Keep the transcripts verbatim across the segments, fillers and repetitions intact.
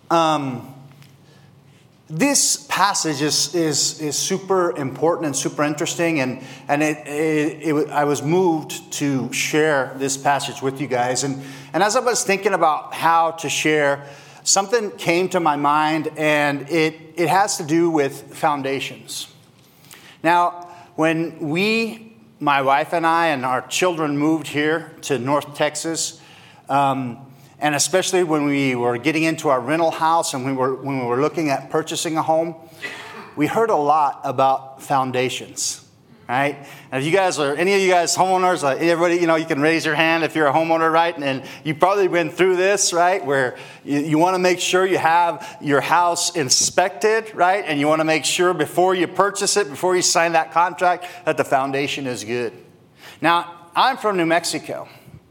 Um, this passage is, is is super important and super interesting, and and it, it, it I was moved to share this passage with you guys, and and as I was thinking about how to share, something came to my mind, and it it has to do with foundations. Now, when we, my wife and I, and our children moved here to North Texas. Um, And especially when we were getting into our rental house and we were when we were looking at purchasing a home, we heard a lot about foundations, right? And if you guys are, any of you guys homeowners, like everybody, you know, you can raise your hand if you're a homeowner, right? And, and you probably been through this, right? Where you, you want to make sure you have your house inspected, right? And you want to make sure before you purchase it, before you sign that contract, that the foundation is good. Now, I'm from New Mexico,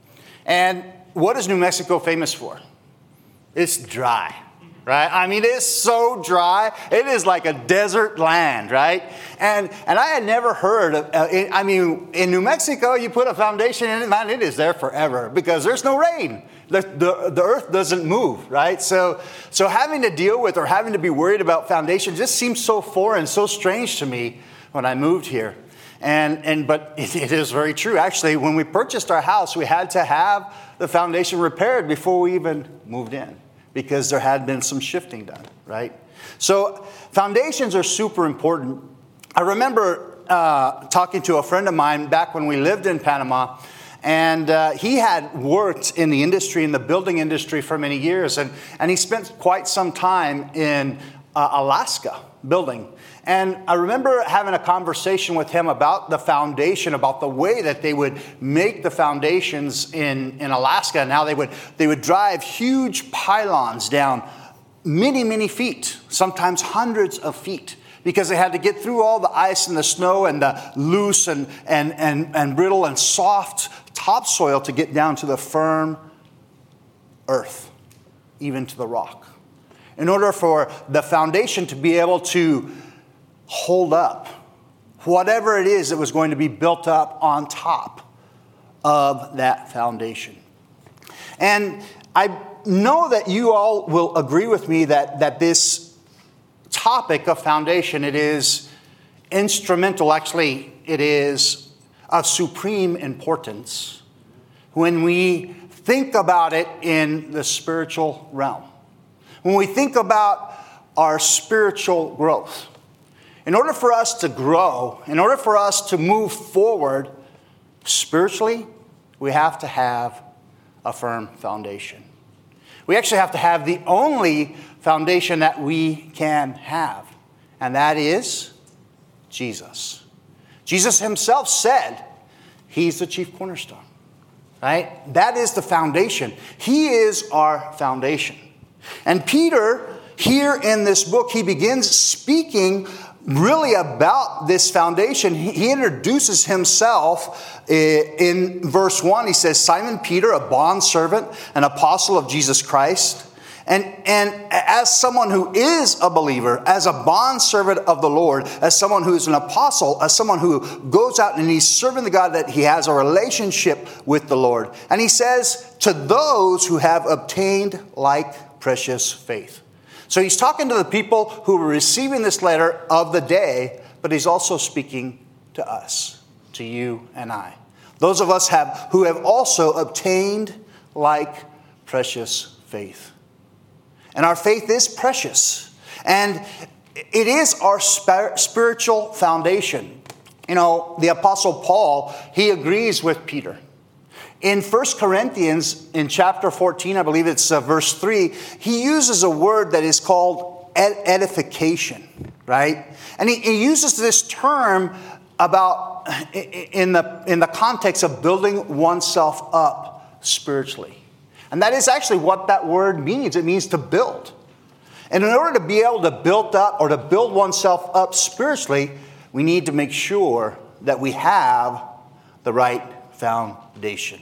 and what is New Mexico famous for? It's dry, right? I mean, it's so dry. It is like a desert land, right? And and I had never heard of, uh, I mean, in New Mexico, you put a foundation in it, man, it is there forever because there's no rain. The, the, the earth doesn't move, right? So, so having to deal with or having to be worried about foundation just seems so foreign, so strange to me when I moved here. And and but it, it is very true. Actually, when we purchased our house, we had to have the foundation repaired before we even moved in because there had been some shifting done, right? So foundations are super important. I remember uh, talking to a friend of mine back when we lived in Panama, and uh, he had worked in the industry, in the building industry for many years, and, and he spent quite some time in uh, Alaska building. And I remember having a conversation with him about the foundation, about the way that they would make the foundations in, in Alaska. Now they would they would drive huge pylons down many, many feet, sometimes hundreds of feet, because they had to get through all the ice and the snow and the loose and, and, and, and brittle and soft topsoil to get down to the firm earth, even to the rock. In order for the foundation to be able to hold up whatever it is that was going to be built up on top of that foundation. And I know that you all will agree with me that, that this topic of foundation, it is instrumental. Actually, it is of supreme importance when we think about it in the spiritual realm. When we think about our spiritual growth. In order for us to grow, in order for us to move forward spiritually, we have to have a firm foundation. We actually have to have the only foundation that we can have, and that is Jesus. Jesus himself said he's the chief cornerstone, right? That is the foundation. He is our foundation. And Peter, here in this book, he begins speaking really about this foundation. He introduces himself in verse one. He says, Simon Peter, a bondservant, an apostle of Jesus Christ. And, and as someone who is a believer, as a bondservant of the Lord, as someone who is an apostle, as someone who goes out and he's serving the God, that he has a relationship with the Lord. And he says, to those who have obtained like precious faith. So he's talking to the people who were receiving this letter of the day, but he's also speaking to us, to you and I. Those of us have who have also obtained like precious faith. And our faith is precious. And it is our spiritual foundation. You know, the Apostle Paul, he agrees with Peter. In First Corinthians, in chapter fourteen, I believe it's uh, verse three, he uses a word that is called ed- edification, right? And he, he uses this term about in the in the context of building oneself up spiritually. And that is actually what that word means. It means to build. And in order to be able to build up or to build oneself up spiritually, we need to make sure that we have the right foundation.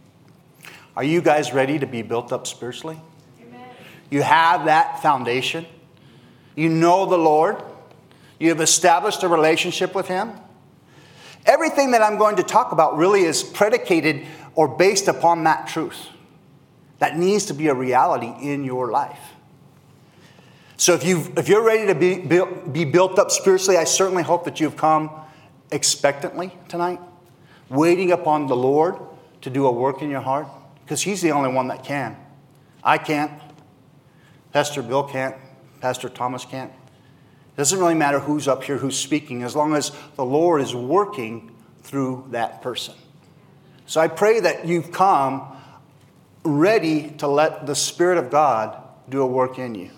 Are you guys ready to be built up spiritually? Amen. You have that foundation. You know the Lord. You have established a relationship with Him. Everything that I'm going to talk about really is predicated or based upon that truth. That needs to be a reality in your life. So if, you if you're ready to be, built, be built up spiritually, I certainly hope that you've come expectantly tonight, waiting upon the Lord to do a work in your heart, because He's the only one that can. I can't. Pastor Bill can't. Pastor Thomas can't. It doesn't really matter who's up here, who's speaking, as long as the Lord is working through that person. So I pray that you've come ready to let the Spirit of God do a work in you.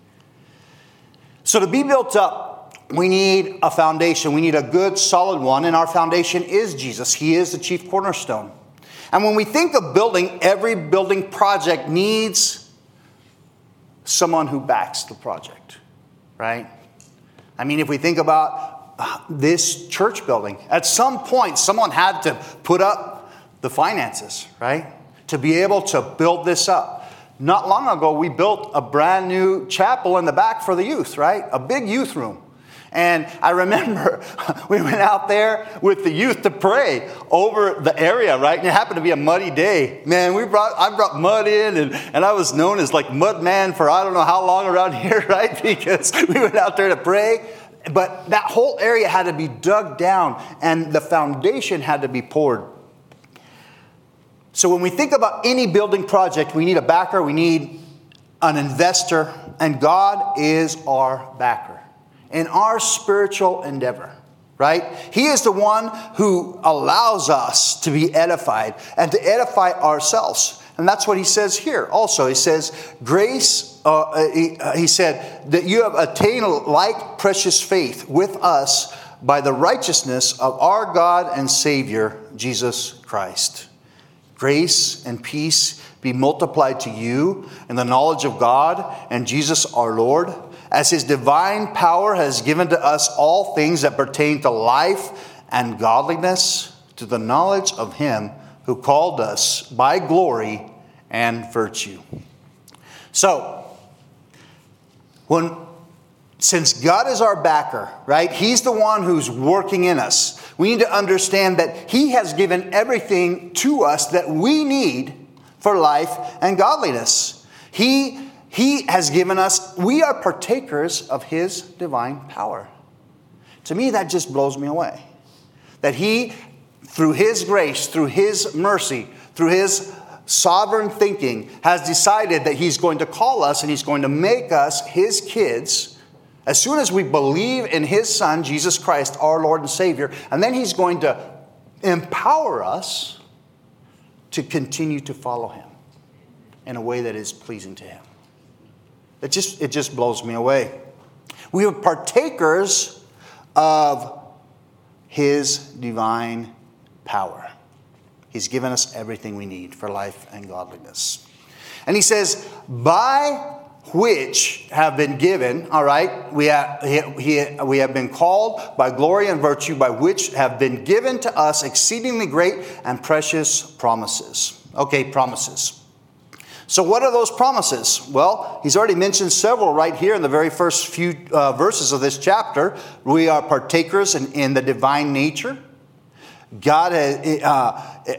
So to be built up, we need a foundation. We need a good, solid one, and our foundation is Jesus. He is the chief cornerstone. And when we think of building, every building project needs someone who backs the project, right? I mean, if we think about this church building, at some point, someone had to put up the finances, right? To be able to build this up. Not long ago, we built a brand new chapel in the back for the youth, right? A big youth room. And I remember we went out there with the youth to pray over the area, right? And it happened to be a muddy day. Man, we brought I brought mud in, and, and I was known as like Mud Man for I don't know how long around here, right? Because we went out there to pray. But that whole area had to be dug down, and the foundation had to be poured. So when we think about any building project, we need a backer, we need an investor, and God is our backer in our spiritual endeavor, right? He is the one who allows us to be edified and to edify ourselves. And that's what he says here also. He says, grace, uh, he, uh, he said, that you have attained like precious faith with us by the righteousness of our God and Savior, Jesus Christ. Grace and peace be multiplied to you in the knowledge of God and Jesus our Lord, as His divine power has given to us all things that pertain to life and godliness, to the knowledge of Him who called us by glory and virtue. So, when since God is our backer, right? He's the one who's working in us. We need to understand that He has given everything to us that we need for life and godliness. He, he has given us, we are partakers of His divine power. To me, that just blows me away. That He, through His grace, through His mercy, through His sovereign thinking, has decided that He's going to call us and He's going to make us His kids as soon as we believe in His Son, Jesus Christ, our Lord and Savior. And then He's going to empower us to continue to follow Him in a way that is pleasing to Him. It just, it just blows me away. We are partakers of His divine power. He's given us everything we need for life and godliness. And He says, by which have been given, all right, we have, he, he, we have been called by glory and virtue, by which have been given to us exceedingly great and precious promises. Okay, promises. So what are those promises? Well, he's already mentioned several right here in the very first few uh, verses of this chapter. We are partakers in, in the divine nature. God, uh,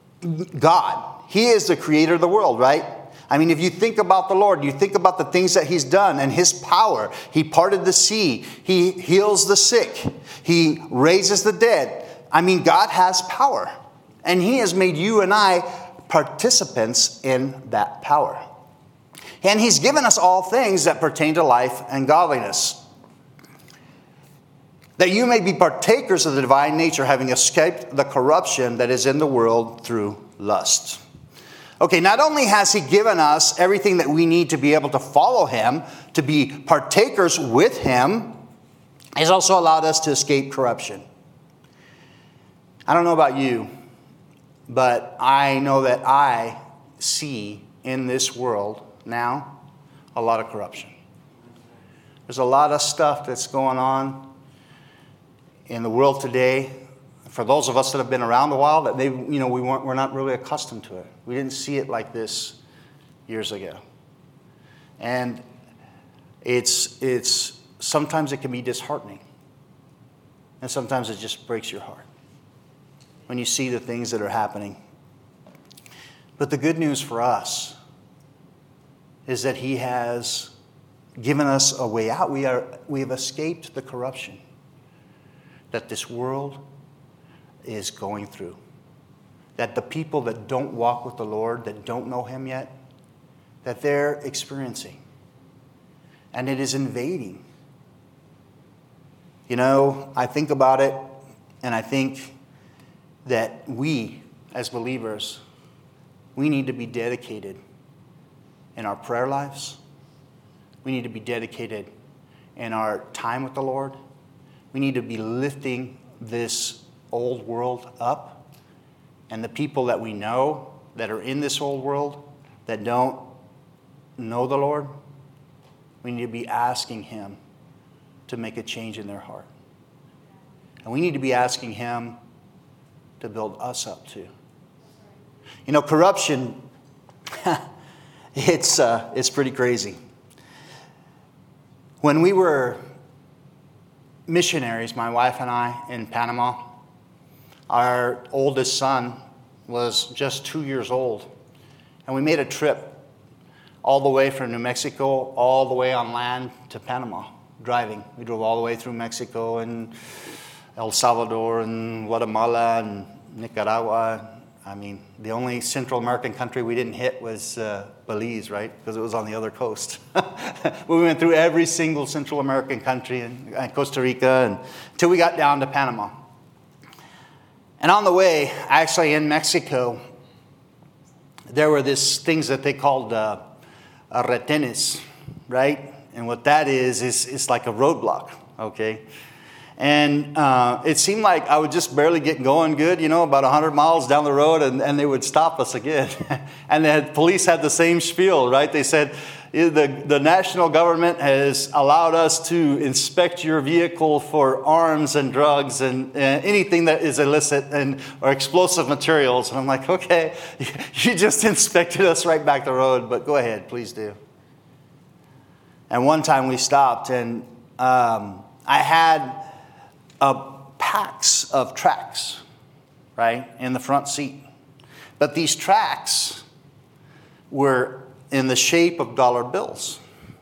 God, He is the creator of the world, right? I mean, if you think about the Lord, you think about the things that He's done and His power. He parted the sea. He heals the sick. He raises the dead. I mean, God has power. And He has made you and I participants in that power. And He's given us all things that pertain to life and godliness, that you may be partakers of the divine nature, having escaped the corruption that is in the world through lust. Okay, not only has He given us everything that we need to be able to follow Him, to be partakers with Him, He's also allowed us to escape corruption. I don't know about you, but I know that I see in this world now a lot of corruption. There's a lot of stuff that's going on in the world today. For those of us that have been around a while, that they, you know, we weren't, we're not really accustomed to it. We didn't see it like this years ago, and it's it's sometimes it can be disheartening, and sometimes it just breaks your heart when you see the things that are happening. But the good news for us is that He has given us a way out. We are, we have escaped the corruption that this world is going through. That the people that don't walk with the Lord, that don't know Him yet, that they're experiencing. And it is invading. You know, I think about it, and I think that we, as believers, we need to be dedicated in our prayer lives. We need to be dedicated in our time with the Lord. We need to be lifting this old world up. And the people that we know that are in this old world that don't know the Lord, we need to be asking Him to make a change in their heart. And we need to be asking Him to build us up too. You know, corruption, it's, uh, it's pretty crazy. When we were missionaries, my wife and I, in Panama, our oldest son was just two years old. And we made a trip all the way from New Mexico, all the way on land to Panama, driving. We drove all the way through Mexico and El Salvador and Guatemala and Nicaragua. I mean, the only Central American country we didn't hit was uh, Belize, right? Because it was on the other coast. We went through every single Central American country and, and Costa Rica and, until we got down to Panama. And on the way, actually in Mexico, there were these things that they called uh, uh, retenes, right? And what that is, is it's like a roadblock, okay? And uh, it seemed like I would just barely get going good, you know, about one hundred miles down the road, and, and they would stop us again. And the police had the same spiel, right? They said, the, the national government has allowed us to inspect your vehicle for arms and drugs and uh, anything that is illicit and or explosive materials. And I'm like, okay, you just inspected us right back the road, but go ahead, please do. And one time we stopped, and um, I had Uh, packs of tracts, right, in the front seat. But these tracts were in the shape of dollar bills,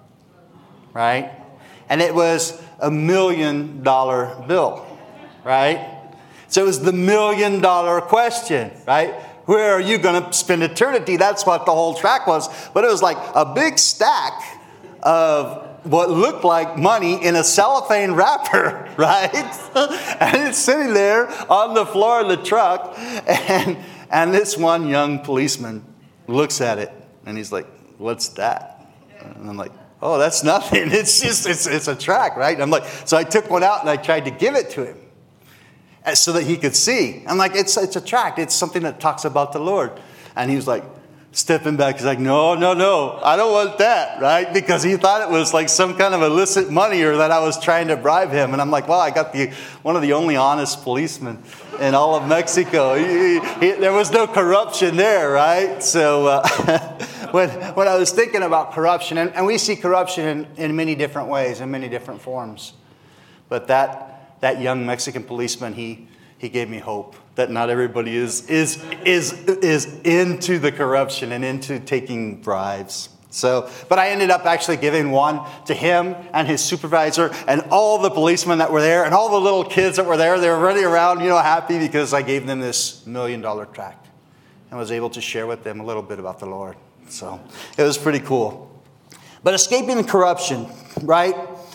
right? And it was a million dollar bill, right? So it was the million dollar question, right? Where are you going to spend eternity? That's what the whole tract was. But it was like a big stack of what looked like money in a cellophane wrapper, right? And it's sitting there on the floor of the truck. And, and this one young policeman looks at it and he's like, what's that? And I'm like, oh, that's nothing. It's just, it's, it's a tract, right? And I'm like, so I took one out and I tried to give it to him so that he could see. I'm like, it's, it's a tract. It's something that talks about the Lord. And he was like, stepping back, he's like, no, no, no, I don't want that, right? Because he thought it was like some kind of illicit money or that I was trying to bribe him. And I'm like, well, I got the one of the only honest policemen in all of Mexico. He, he, there was no corruption there, right? So uh, when, when I was thinking about corruption, and, and we see corruption in, in many different ways, in many different forms. But that, that young Mexican policeman, he, he gave me hope. That not everybody is is is is into the corruption and into taking bribes. So, but I ended up actually giving one to him and his supervisor and all the policemen that were there and all the little kids that were there. They were running around, you know, happy because I gave them this million dollar tract and was able to share with them a little bit about the Lord. So it was pretty cool. But escaping corruption, right?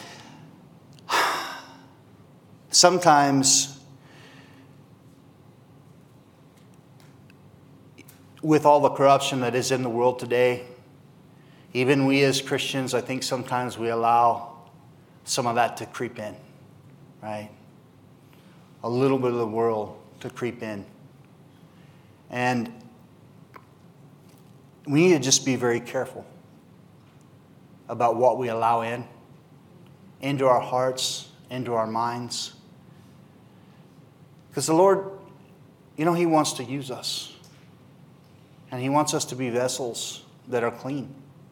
Sometimes, with all the corruption that is in the world today, even we as Christians, I think sometimes we allow some of that to creep in, right? A little bit of the world to creep in. And we need to just be very careful about what we allow in, into our hearts, into our minds. Because the Lord, you know, He wants to use us. And He wants us to be vessels that are clean.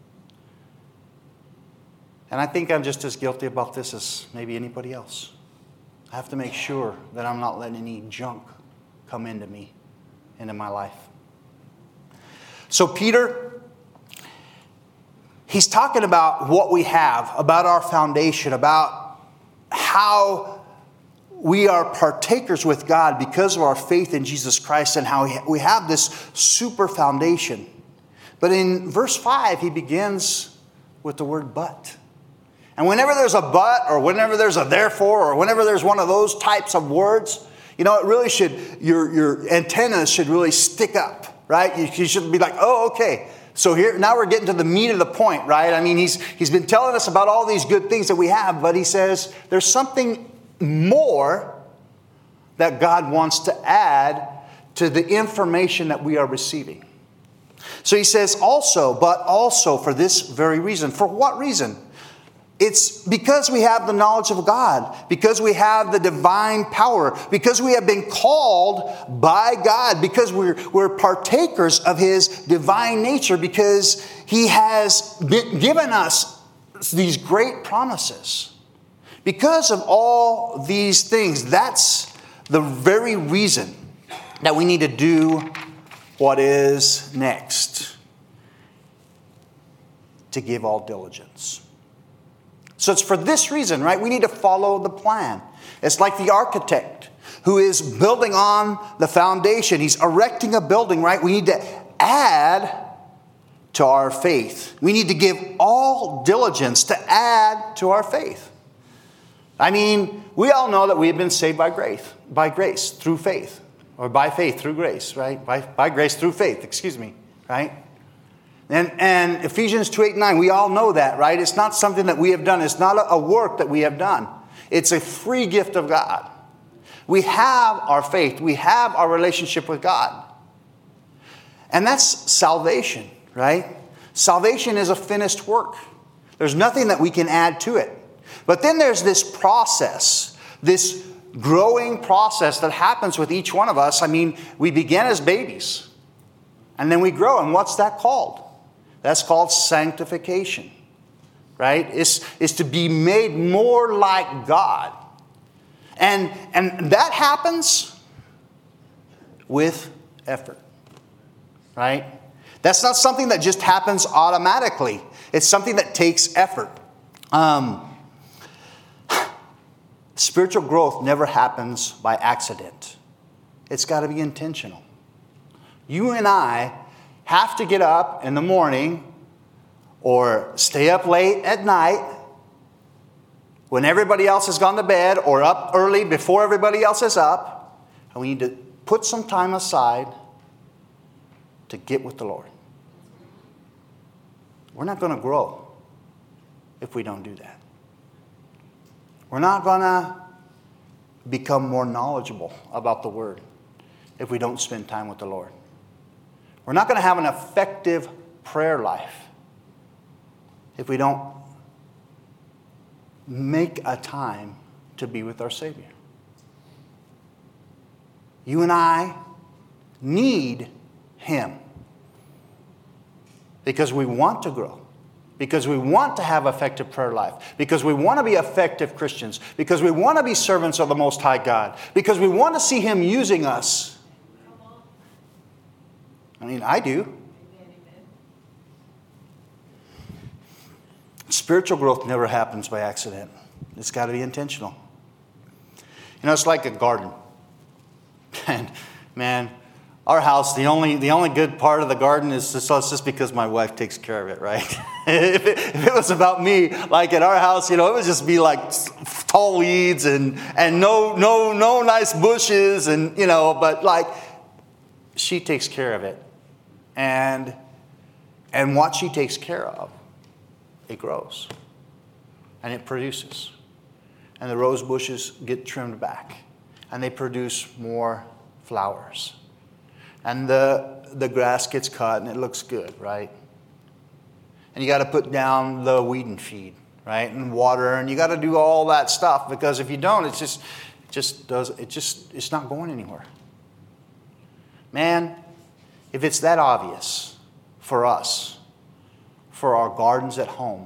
And I think I'm just as guilty about this as maybe anybody else. I have to make sure that I'm not letting any junk come into me, into my life. So Peter, he's talking about what we have, about our foundation, about how we are partakers with God because of our faith in Jesus Christ, and how we have this super foundation. But in verse five, he begins with the word but. And whenever there's a but, or whenever there's a therefore, or whenever there's one of those types of words, you know, it really should, your, your antennas should really stick up, right? You, you should be like, oh, okay. So here, now we're getting to the meat of the point, right? I mean, he's he's been telling us about all these good things that we have, but he says there's something more that God wants to add to the information that we are receiving. So he says also, but also for this very reason. For what reason? It's because we have the knowledge of God, because we have the divine power, because we have been called by God, because we're, we're partakers of His divine nature, because He has been, given us these great promises. Because of all these things, that's the very reason that we need to do what is next. To give all diligence. So it's for this reason, right? We need to follow the plan. It's like the architect who is building on the foundation. He's erecting a building, right? We need to add to our faith. We need to give all diligence to add to our faith. I mean, we all know that we have been saved by grace, by grace through faith, or by faith through grace, right? By, by grace through faith, excuse me, right? And, and Ephesians two, eight, and nine, we all know that, right? It's not something that we have done. It's not a, a work that we have done. It's a free gift of God. We have our faith. We have our relationship with God. And that's salvation, right? Salvation is a finished work. There's nothing that we can add to it. But then there's this process, this growing process that happens with each one of us. I mean, we begin as babies, and then we grow. And what's that called? That's called sanctification, right? It's, it's to be made more like God. And, and that happens with effort, right? That's not something that just happens automatically. It's something that takes effort. Um, spiritual growth never happens by accident. It's got to be intentional. You and I have to get up in the morning or stay up late at night when everybody else has gone to bed, or up early before everybody else is up. And we need to put some time aside to get with the Lord. We're not going to grow if we don't do that. We're not going to become more knowledgeable about the Word if we don't spend time with the Lord. We're not going to have an effective prayer life if we don't make a time to be with our Savior. You and I need Him because we want to grow, because we want to have effective prayer life, because we want to be effective Christians, because we want to be servants of the Most High God, because we want to see Him using us. I mean, I do. Spiritual growth never happens by accident. It's got to be intentional. You know, it's like a garden. And man, our house, the only the only good part of the garden is just, it's just because my wife takes care of it, right? if, it, if it was about me, like at our house, you know, it would just be like tall weeds and and no no no nice bushes, and you know, but like she takes care of it. And and what she takes care of, it grows. And it produces. And the rose bushes get trimmed back. And they produce more flowers. And the, the grass gets cut and it looks good, right? And you got to put down the weed and feed, right? And water, and you got to do all that stuff, because if you don't, it's just it just does it just it's not going anywhere. Man, if it's that obvious for us, for our gardens at home,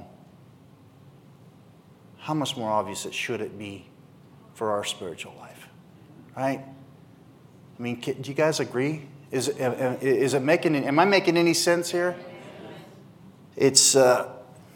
how much more obvious it should it be for our spiritual life, right? I mean, do you guys agree? Is is it making? Am I making any sense here? It's uh,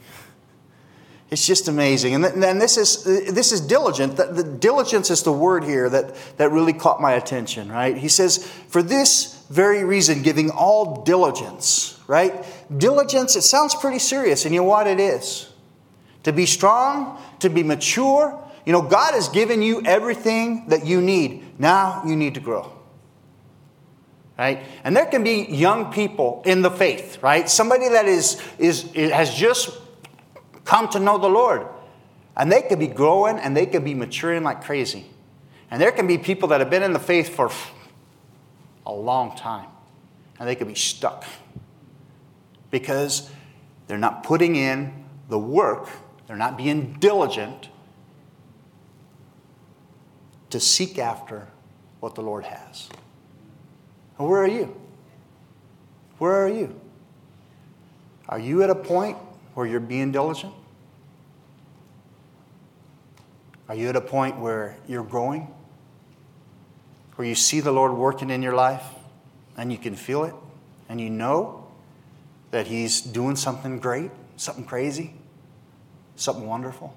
It's just amazing. And then this is this is diligent. The, the diligence is the word here that, that really caught my attention, right? He says, for this very reason, giving all diligence, right? Diligence, it sounds pretty serious, and you know what it is? To be strong, to be mature. You know, God has given you everything that you need. Now you need to grow. Right? And there can be young people in the faith, right? Somebody that is, is, has just come to know the Lord. And they could be growing and they could be maturing like crazy. And there can be people that have been in the faith for a long time. And they could be stuck. Because they're not putting in the work. They're not being diligent to seek after what the Lord has. And where are you? Where are you? Are you at a point where you're being diligent? Are you at a point where you're growing? Where you see the Lord working in your life and you can feel it and you know that He's doing something great, something crazy, something wonderful?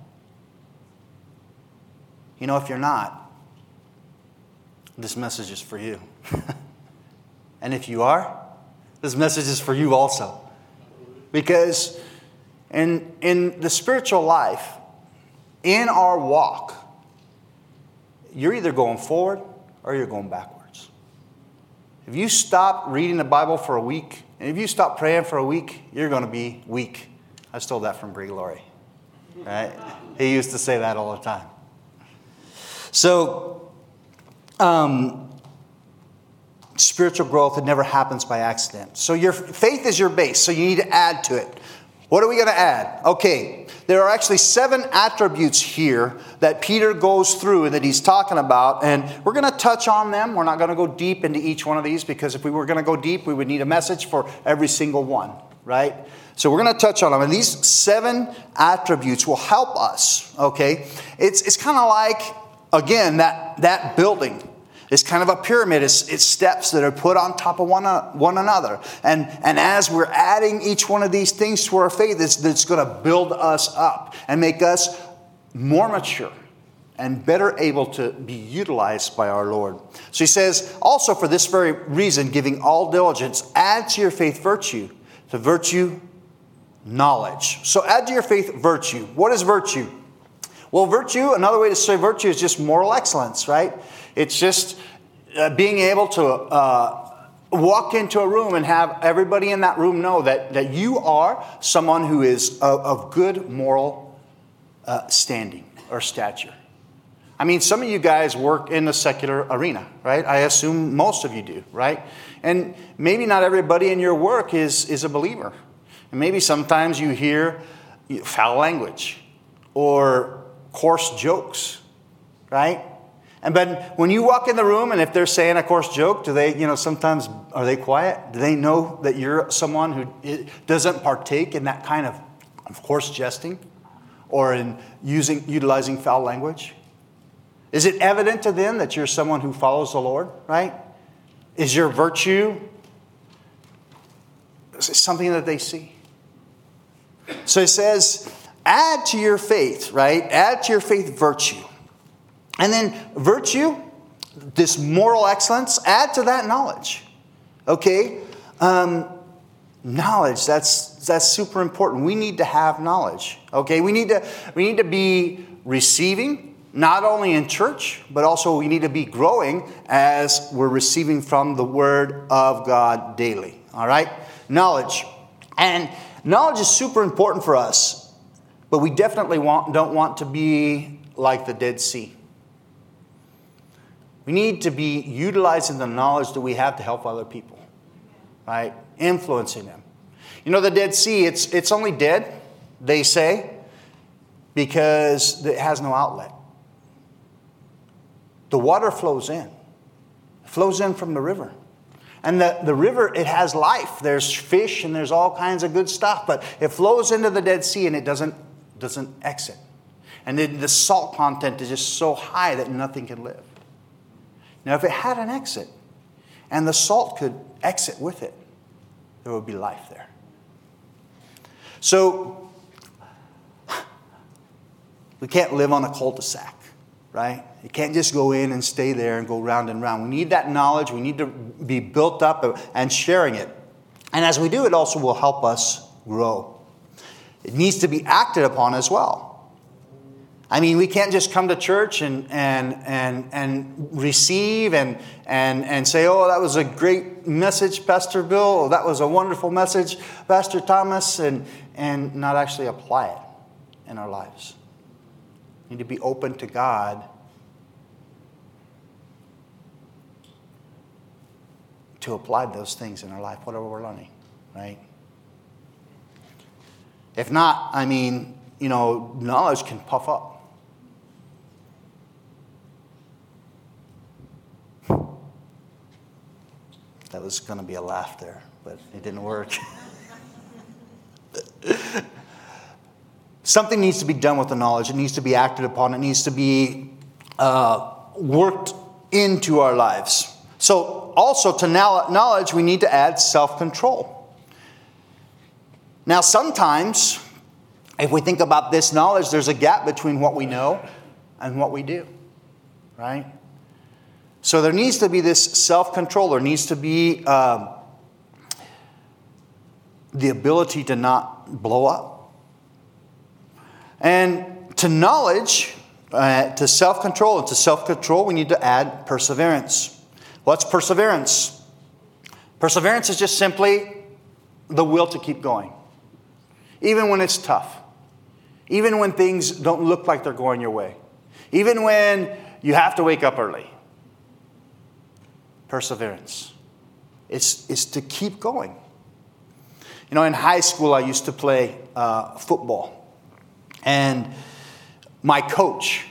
You know, if you're not, this message is for you. And if you are, this message is for you also. Because in, in the spiritual life, in our walk, you're either going forward or you're going backwards. If you stop reading the Bible for a week, and if you stop praying for a week, you're going to be weak. I stole that from Brie Laurie. Right? He used to say that all the time. So, um, spiritual growth, it never happens by accident. So your faith is your base, so you need to add to it. What are we going to add? Okay, there are actually seven attributes here that Peter goes through and that he's talking about, and we're going to touch on them. We're not going to go deep into each one of these, because if we were going to go deep, we would need a message for every single one, right? So we're going to touch on them, and these seven attributes will help us, okay? It's it's kind of like, again, that, that building. It's kind of a pyramid. It's, it's steps that are put on top of one, one another. And, and as we're adding each one of these things to our faith, it's, it's going to build us up and make us more mature and better able to be utilized by our Lord. So he says, also for this very reason, giving all diligence, add to your faith virtue. To virtue, knowledge. So add to your faith virtue. What is virtue? Well, virtue, another way to say virtue is just moral excellence, right? It's just uh, being able to uh, walk into a room and have everybody in that room know that, that you are someone who is of, of good moral uh, standing or stature. I mean, some of you guys work in the secular arena, right? I assume most of you do, right? And maybe not everybody in your work is, is a believer. And maybe sometimes you hear foul language or coarse jokes, right? And but when you walk in the room, and if they're saying a coarse joke, do they, you know, sometimes are they quiet? Do they know that you're someone who doesn't partake in that kind of, of course, jesting or in using utilizing foul language? Is it evident to them that you're someone who follows the Lord, right? Is your virtue something that they see? So it says, add to your faith, right? Add to your faith virtue. And then virtue, this moral excellence, add to that knowledge. Okay? Um, knowledge, that's that's super important. We need to have knowledge. Okay? We need to we need to be receiving, not only in church, but also we need to be growing as we're receiving from the Word of God daily. All right? Knowledge. And knowledge is super important for us, but we definitely want, don't want to be like the Dead Sea. We need to be utilizing the knowledge that we have to help other people, right? Influencing them. You know, the Dead Sea, it's it's only dead, they say, because it has no outlet. The water flows in. It flows in from the river. And the, the river, it has life. There's fish and there's all kinds of good stuff, but it flows into the Dead Sea and it doesn't, doesn't exit. And then the salt content is just so high that nothing can live. Now, if it had an exit, and the salt could exit with it, there would be life there. So, We can't live on a cul-de-sac, right? You can't just go in and stay there and go round and round. We need that knowledge. We need to be built up and sharing it. And as we do, it also will help us grow. It needs to be acted upon as well. I mean, we can't just come to church and and and and receive and and and say, "Oh, that was a great message, Pastor Bill. Oh, that was a wonderful message, Pastor Thomas," and and not actually apply it in our lives. We need to be open to God to apply those things in our life, whatever we're learning, right? If not, I mean, you know, knowledge can puff up. That was going to be a laugh there, but it didn't work. Something needs to be done with the knowledge. It needs to be acted upon. It needs to be uh, worked into our lives. So also to knowledge, we need to add self-control. Now sometimes, if we think about this knowledge, there's a gap between what we know and what we do, right? So there needs to be this self-control. There needs to be um, the ability to not blow up. And to knowledge, uh, to self-control, and to self-control, we need to add perseverance. What's perseverance? Perseverance is just simply the will to keep going. Even when it's tough. Even when things don't look like they're going your way. Even when you have to wake up early. Perseverance. It's, it's to keep going. You know, in high school, I used to play uh, football. And my coach,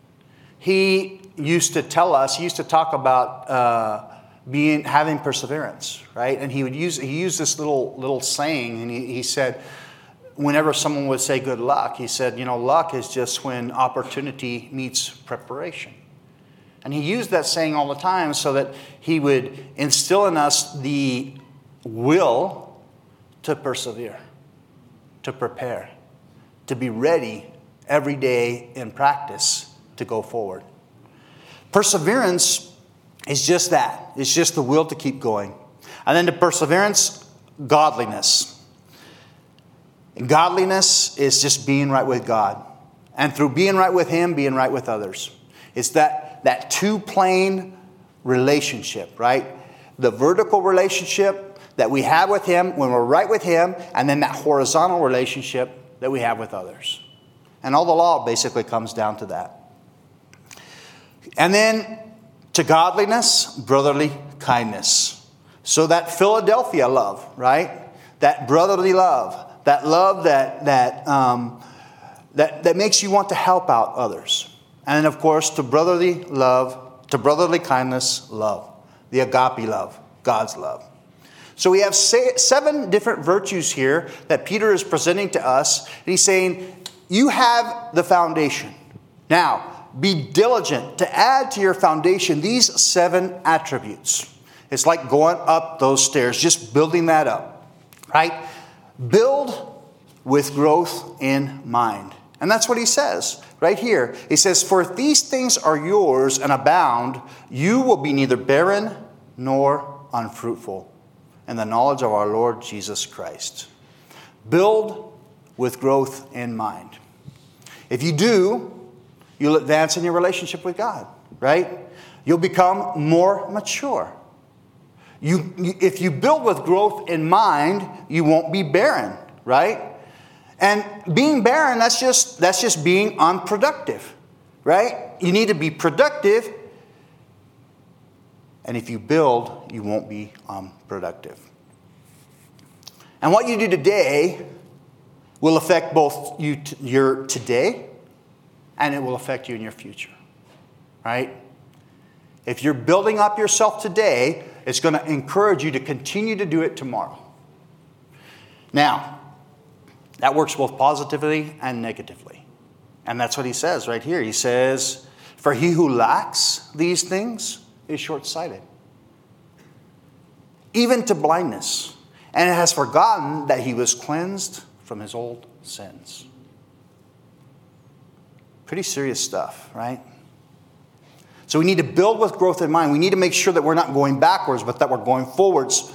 he used to tell us, he used to talk about uh, being having perseverance, right? And he would use he used this little little saying, and he, he said, whenever someone would say good luck, he said, you know, luck is just when opportunity meets preparation. And he used that saying all the time so that he would instill in us the will to persevere, to prepare, to be ready every day in practice to go forward. Perseverance is just that. It's just the will to keep going. And then to perseverance, godliness. And godliness is just being right with God. And through being right with Him, being right with others. It's that, that two-plane relationship, right? The vertical relationship that we have with Him when we're right with Him, and then that horizontal relationship that we have with others. And all the law basically comes down to that. And then to godliness, brotherly kindness. So that Philadelphia love, right? That brotherly love. That love that that um, that that makes you want to help out others. And of course, to brotherly love, to brotherly kindness, love. The agape love, God's love. So we have seven different virtues here that Peter is presenting to us. And he's saying, you have the foundation. Now, be diligent to add to your foundation these seven attributes. It's like going up those stairs, just building that up, right? Build with growth in mind. And that's what he says right here. He says, for if these things are yours and abound, you will be neither barren nor unfruitful in the knowledge of our Lord Jesus Christ. Build with growth in mind. If you do, you'll advance in your relationship with God, right? You'll become more mature. You, if you build with growth in mind, you won't be barren, right? And being barren, that's just that's just being unproductive, right? You need to be productive. And if you build, you won't be unproductive. And what you do today will affect both you t- your today and it will affect you in your future, right? If you're building up yourself today, it's going to encourage you to continue to do it tomorrow. Now, that works both positively and negatively. And that's what he says right here. He says, for he who lacks these things is short-sighted, even to blindness, and has forgotten that he was cleansed from his old sins. Pretty serious stuff, right? So we need to build with growth in mind. We need to make sure that we're not going backwards, but that we're going forwards.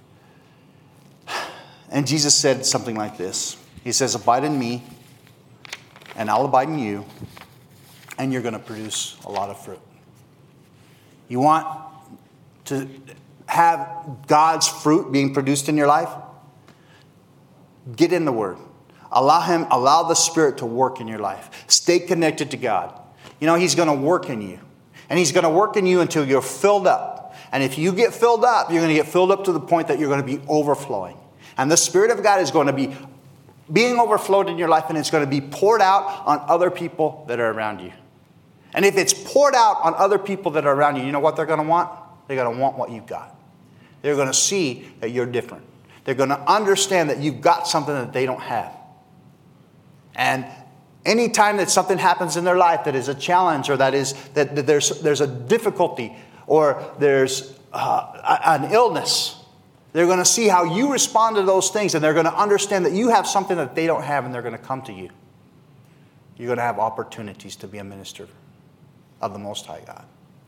And Jesus said something like this. He says, abide in me, and I'll abide in you, and you're going to produce a lot of fruit. You want to have God's fruit being produced in your life? Get in the Word. Allow Him, allow the Spirit to work in your life. Stay connected to God. You know, He's going to work in you. And He's going to work in you until you're filled up. And if you get filled up, you're going to get filled up to the point that you're going to be overflowing. And the Spirit of God is going to be being overflowed in your life, and it's going to be poured out on other people that are around you. And if it's poured out on other people that are around you, you know what they're going to want? They're going to want what you've got. They're going to see that you're different. They're going to understand that you've got something that they don't have. And anytime that something happens in their life that is a challenge, or that is that, that there's there's a difficulty, or there's uh, an illness, they're going to see how you respond to those things, and they're going to understand that you have something that they don't have, and they're going to come to you. You're going to have opportunities to be a minister of the Most High God.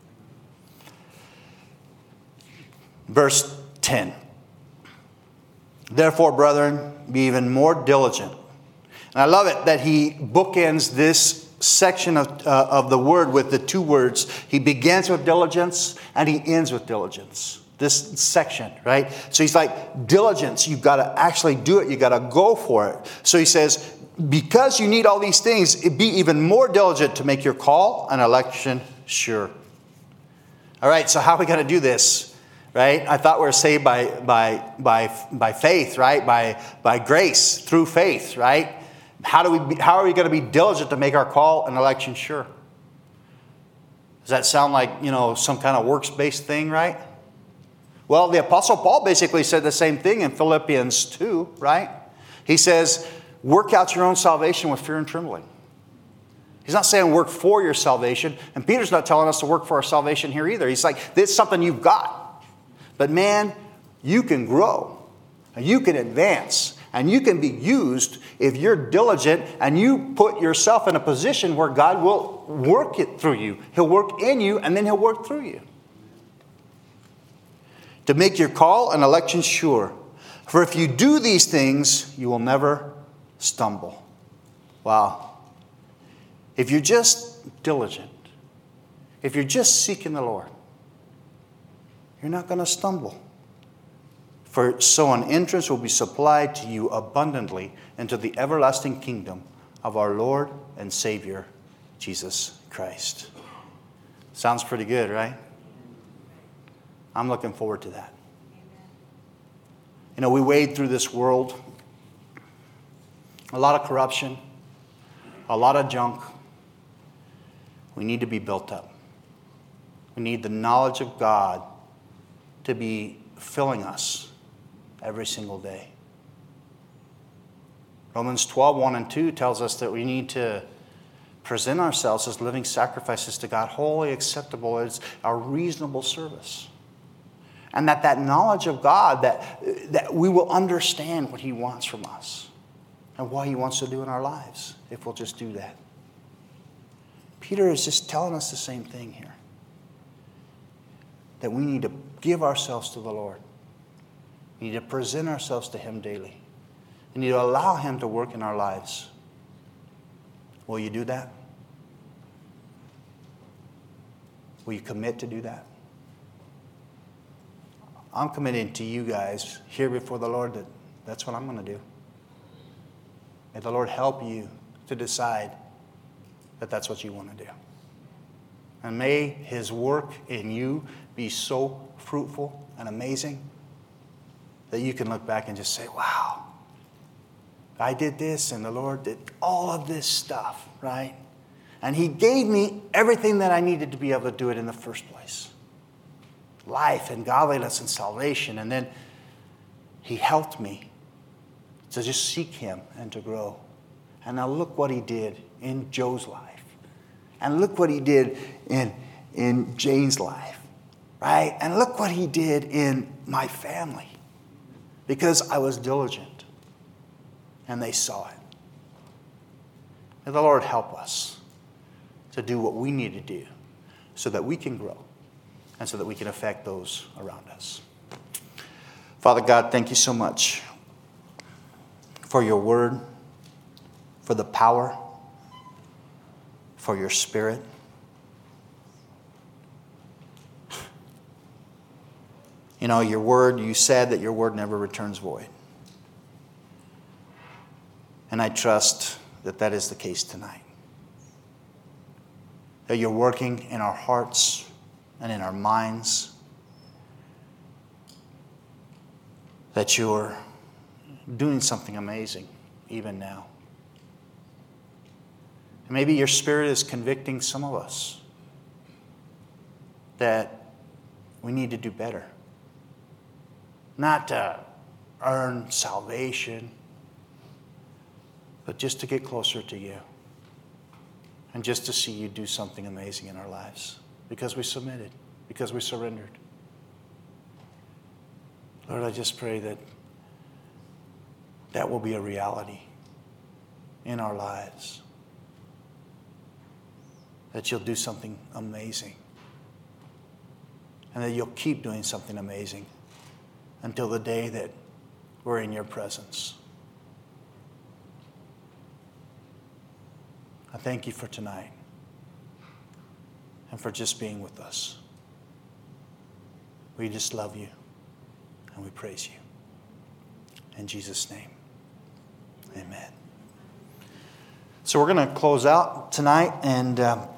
Verse ten. Therefore, brethren, be even more diligent. And I love it that he bookends this section of, uh, of the word with the two words. He begins with diligence and he ends with diligence. This section, right? So he's like, diligence, you've got to actually do it. You've got to go for it. So he says, because you need all these things, be even more diligent to make your call and election sure. All right, so how are we going to do this? Right? I thought we were saved by by by by faith, right? By by grace through faith, right? How do we be, how are we going to be diligent to make our call and election sure? Does that sound like, you know, some kind of works-based thing, right? Well, the Apostle Paul basically said the same thing in Philippians two, right? He says, work out your own salvation with fear and trembling. He's not saying work for your salvation. And Peter's not telling us to work for our salvation here either. He's like, this is something you've got. But man, you can grow. And you can advance. And you can be used if you're diligent and you put yourself in a position where God will work it through you. He'll work in you and then He'll work through you. To make your call and election sure. For if you do these things, you will never stumble. Wow. If you're just diligent, if you're just seeking the Lord, you're not going to stumble. For so an entrance will be supplied to you abundantly into the everlasting kingdom of our Lord and Savior, Jesus Christ. Sounds pretty good, right? I'm looking forward to that. You know, we wade through this world. A lot of corruption. A lot of junk. We need to be built up. We need the knowledge of God to be filling us every single day. Romans twelve, one and two tells us that we need to present ourselves as living sacrifices to God, wholly acceptable as our reasonable service. And that that knowledge of God, that, that we will understand what He wants from us and what He wants to do in our lives if we'll just do that. Peter is just telling us the same thing here. That we need to give ourselves to the Lord. We need to present ourselves to Him daily. We need to allow Him to work in our lives. Will you do that? Will you commit to do that? I'm committing to you guys here before the Lord that that's what I'm going to do. May the Lord help you to decide that that's what you want to do. And may His work in you be so fruitful and amazing that you can look back and just say, wow, I did this and the Lord did all of this stuff, right? And He gave me everything that I needed to be able to do it in the first place. Life and godliness and salvation. And then He helped me to just seek Him and to grow. And now look what He did in Joe's life. And look what He did in, in Jane's life. Right? And look what He did in my family. Because I was diligent. And they saw it. May the Lord help us to do what we need to do so that we can grow and so that we can affect those around us. Father God, thank you so much for your word, for the power, for your Spirit. You know, your word, you said that your word never returns void. And I trust that that is the case tonight. That you're working in our hearts and in our minds. That you're doing something amazing even now. And maybe your Spirit is convicting some of us that we need to do better. Not to earn salvation, but just to get closer to you. And just to see you do something amazing in our lives. Because we submitted. Because we surrendered. Lord, I just pray that that will be a reality in our lives. That you'll do something amazing. And that you'll keep doing something amazing until the day that we're in your presence. I thank you for tonight and for just being with us. We just love you and we praise you. In Jesus' name, amen. So we're going to close out tonight, and uh,